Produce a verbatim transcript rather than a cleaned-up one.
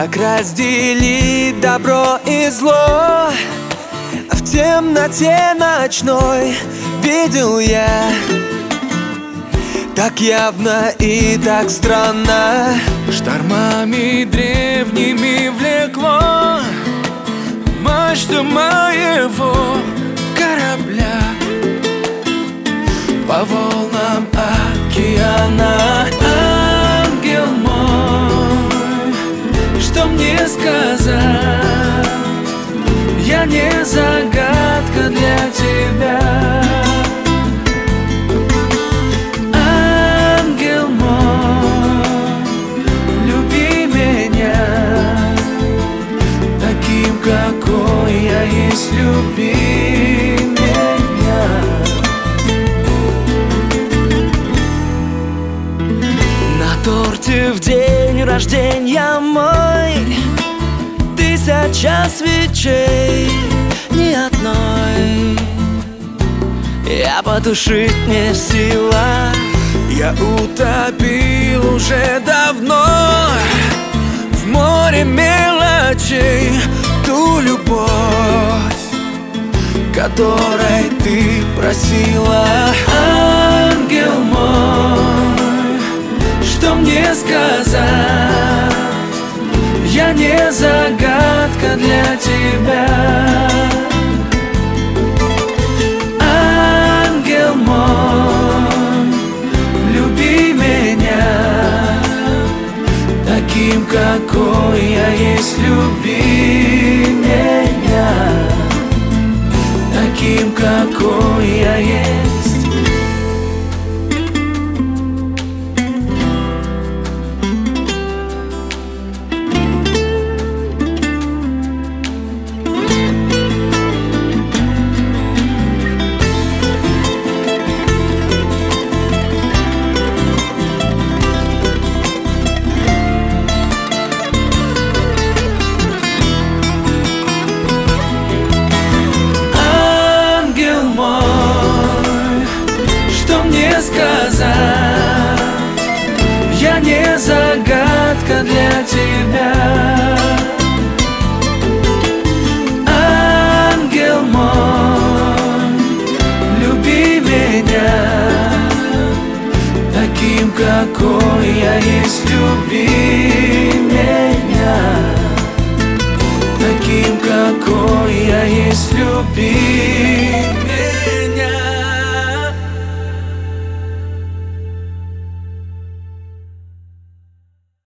Как разделить добро и зло в темноте ночной видел я. Так явно и так странно штормами древними влекло мачту моего корабля по волнам океана. Ангел мой, что мне сказать? Я не загадка для тебя. Ангел мой, люби меня таким, какой я есть, люби меня. На торте в день рождения мой тысяча свечей, ни одной я потушить не в силах. Я утопил уже давно в море мелочей ту любовь, которой ты просила. Ангел мой, что мне сказать? Я не загадка для тебя. Ангел мой, люби меня таким, какой я есть, люби меня таким, какой я есть. Сказать, я не загадка для тебя. Ангел мой, люби меня таким, какой я есть, люби